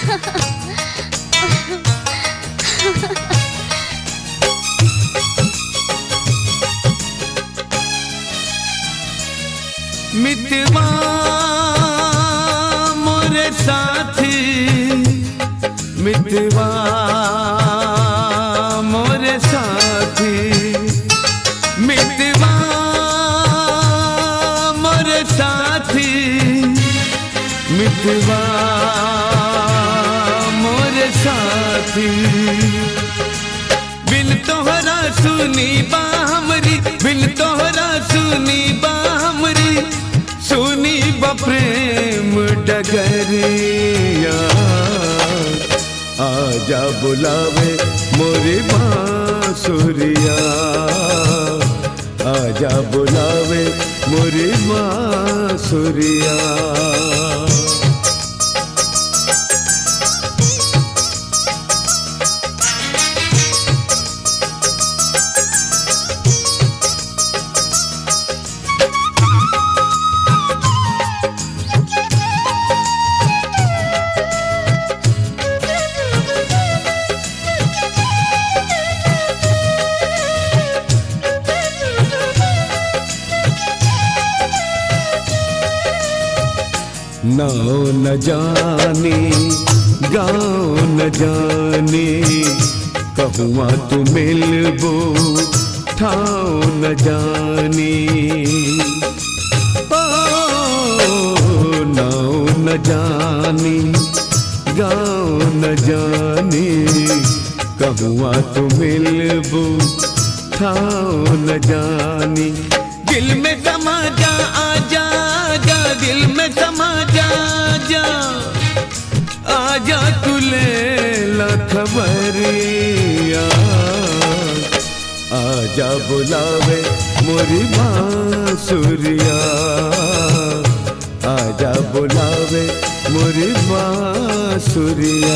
मितवा मोरे साथी, मितवा मोरे साथी, मितवा मोरे साथी, मितवा मोरे साथी। बिन तोहरा सुनी बा हमरी, बिन तोहरा सुनी बा हमरी, सुनी प्रेम डगरिया। आजा बुलावे मोरी बांसुरिया, आजा बुलावे मोरी बांसुरिया। नाव न जाने गाँव न जाने, कहुआ तू मिलबो ठाव न जाने। ओ नाव न जाने गाँव न जाने, कहुआ तू मिलबो ठाव न जाने। दिल में समा जा आजा, दिल में समा जा जा, आजा तू ले खबरिया। आजा बुलावे मोरी बांसुरिया, आजा बुलावे मोरी बांसुरिया।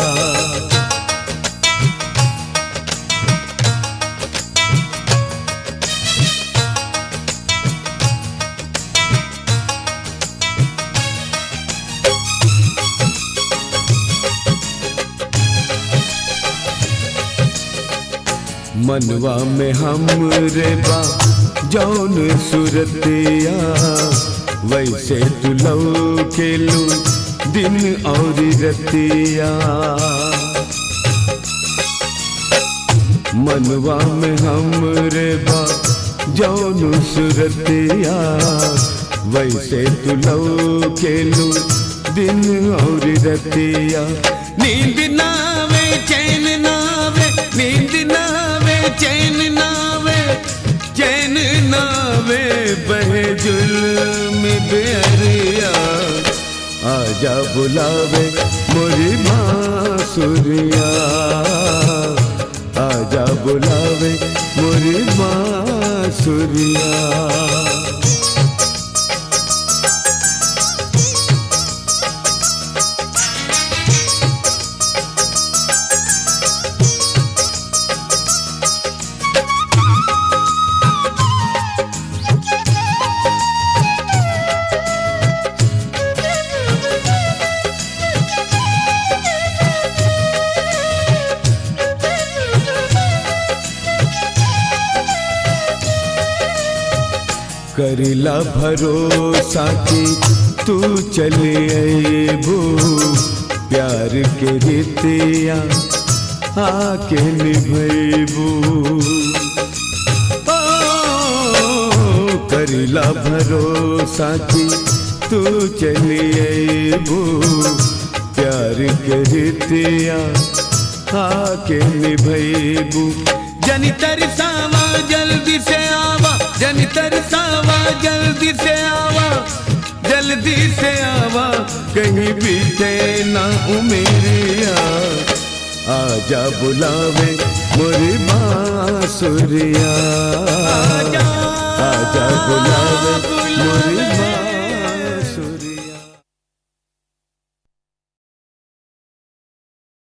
मनवा में हमरे बा जौन सुरतिया, वैसे तू लौकेलू दिन और रतिया। मनवा में हमरे बा जौन सुरतिया, वैसे तू लौकेलू दिन और रतिया। नींद नावे चैन नावे, नींद नावे चैन नावे, चैन नावे बहे जुल्म बेअरिया। आजा बुलावे मोरी बांसुरिया, आजा बुलावे मोरी बांसुरिया। करिला भरोसा कि तू चले अबू, प्यार के रितिया आके निभैबू। करिला भरोसा कि तू चले अबू, प्यार के रितिया आके निभैबू। जनी तरसावा जल्दी से आवा, जनी तरसावा जल्दी से आवा, जल्दी से आवा, कहीं बीते ना उमेरिया। आजा बुलावे मोरी बांसुरिया, आजा बुलावे मोरी